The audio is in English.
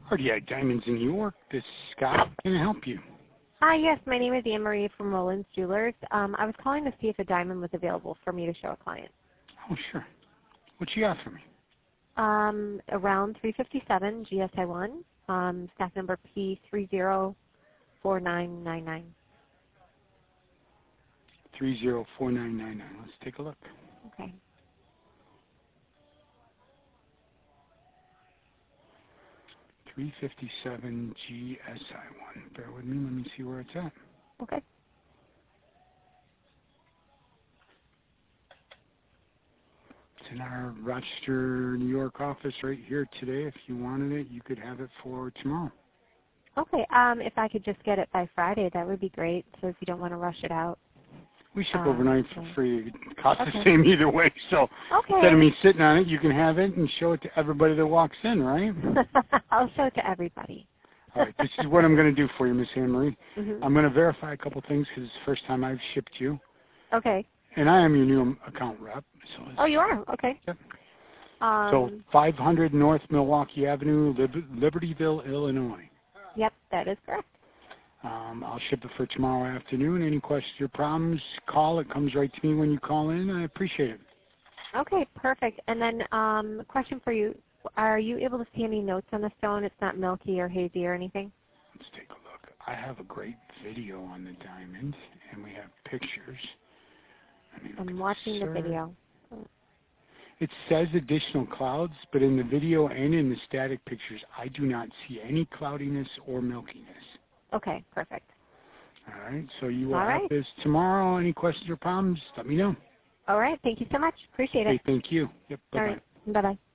RDI Diamonds in New York. This is Scott. Can I help you? Hi, yes, my name is Anne Marie from Roland's Jewelers. I was calling to see if a diamond was available for me to show a client. Oh, sure. What you got for me? Around 357 GSI 1, stack number P304999. 304999. Let's take a look. Okay. .357 GSI 1. Bear with me. Let me see where it's at. Okay. It's in our Rochester, New York office right here today. If you wanted it, you could have it for tomorrow. Okay. If I could just get it by Friday, that would be great. So if you don't want to rush it out. We ship overnight for free. It costs okay. the same either way. So okay. instead of me sitting on it, you can have it and show it to everybody that walks in, right? I'll show it to everybody. All right. This is what I'm going to do for you, Miss Anne Marie. Mm-hmm. I'm going to verify a couple things because it's the first time I've shipped you. Okay. And I am your new account rep. So oh, you are? Okay. Yep. So 500 North Milwaukee Avenue, Libertyville, Illinois. Yep, that is correct. I'll ship it for tomorrow afternoon. Any questions or problems, call. It comes right to me when you call in. I appreciate it. Okay, perfect. And then a question for you. Are you able to see any notes on the stone? It's not milky or hazy or anything? Let's take a look. I have a great video on the diamond, and we have pictures. I'm watching the video. It says additional clouds, but in the video and in the static pictures, I do not see any cloudiness or milkiness. Okay, perfect. All right, so you will have this tomorrow. Any questions or problems, let me know. All right, thank you so much. Appreciate it. Hey, thank you. Yep, bye-bye. All right, bye-bye.